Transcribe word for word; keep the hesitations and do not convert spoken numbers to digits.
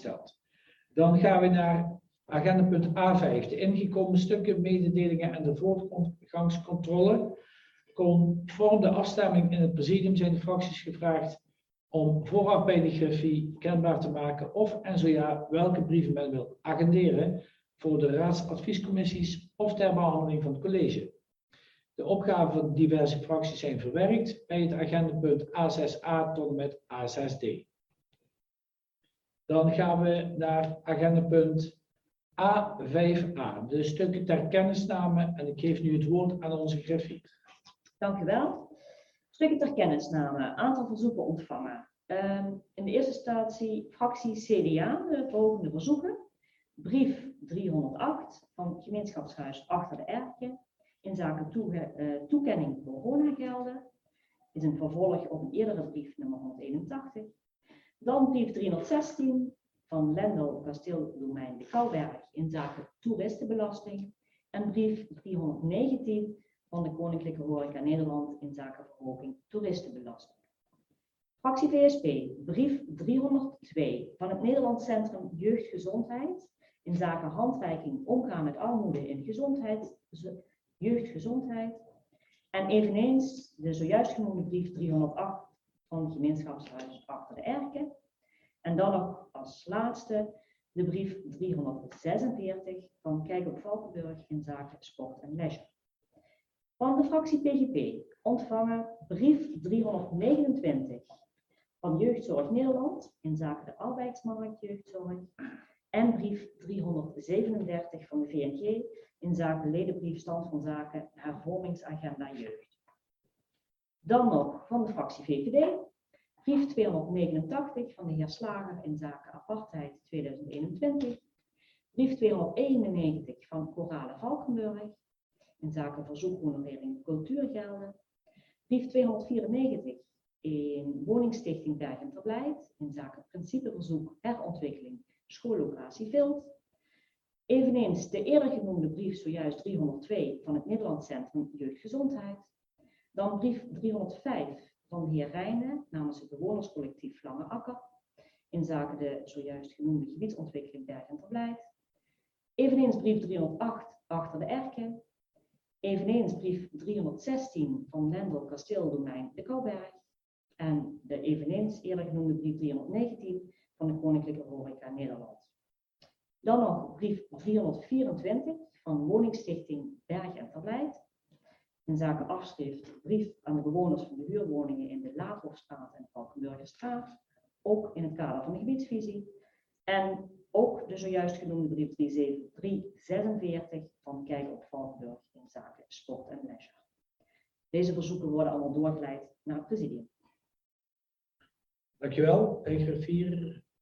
gesteld. Dan gaan we naar agendapunt A vijf, de ingekomen stukken, mededelingen en de voortgangscontrole. Conform de afstemming in het presidium zijn de fracties gevraagd om vooraf bij de griffie kenbaar te maken of en zo ja, welke brieven men wil agenderen voor de raadsadviescommissies of ter behandeling van het college. De opgaven van diverse fracties zijn verwerkt bij het agendapunt A zes a tot en met A zes d. Dan gaan we naar agendapunt A vijf a, de stukken ter kennisname, en ik geef nu het woord aan onze griffie. Dank u wel. Stukken ter kennisname, aantal verzoeken ontvangen. Um, in de eerste instantie fractie C D A, de volgende verzoeken. Brief driehonderdacht van gemeenschapshuis Achter de Erken in zaken toe, uh, toekenning coronagelden. Is een vervolg op een eerdere brief nummer honderdeenentachtig. Dan brief driehonderdzestien van Lendel Kasteeldomein de Kouwberg in zaken toeristenbelasting. En brief driehonderdnegentien van de Koninklijke Horeca Nederland in zaken verhoging toeristenbelasting. Fractie V S P, brief driehonderdtwee van het Nederlands Centrum Jeugdgezondheid in zaken handreiking omgaan met armoede in gezondheid, jeugdgezondheid. En eveneens de zojuist genoemde brief driehonderdacht van het gemeenschapshuis Achter de Erken. En dan nog als laatste de brief driehonderdzesenveertig van Kijk op Valkenburg in zaken sport en leisure. Van de fractie P G P ontvangen brief driehonderdnegenentwintig van Jeugdzorg Nederland in zaken de arbeidsmarkt jeugdzorg en brief driehonderdzevenendertig van de V N G in zaken ledenbrief stand van zaken hervormingsagenda jeugd. Dan nog van de fractie V V D brief tweehonderdnegenentachtig van de heer Slager in zaken apartheid tweeduizend eenentwintig, brief tweehonderdeenennegentig van Corale Valkenburg in zaken verzoekhonorering cultuurgelden, brief tweehonderdvierennegentig in woningstichting Berg en Verblijf in zaken principeverzoek herontwikkeling schoollocatie Vilt. Eveneens de eerder genoemde brief zojuist driehonderdtwee van het Nederlands Centrum Jeugdgezondheid. Dan brief driehonderdvijf van de heer Rijnen namens het bewonerscollectief Lange Akker in zaken de zojuist genoemde gebiedsontwikkeling Berg en Verblijf. Eveneens brief driehonderdacht Achter de Erken. Eveneens brief driehonderdzestien van Lendel Kasteeldomein de Kouwberg. En de eveneens eerder genoemde brief driehonderdnegentien van de Koninklijke Horeca Nederland. Dan nog brief driehonderdvierentwintig van woningstichting Berg en Verblijf. In zaken afschrift brief aan de bewoners van de huurwoningen in de Laathofstraat en Valkenburgerstraat. Ook in het kader van de gebiedsvisie. En ook de zojuist genoemde brief drieduizend van Kijk op Valkenburg in zaken sport en leisure. Deze verzoeken worden allemaal doorgeleid naar het presidium. Dankjewel, griffier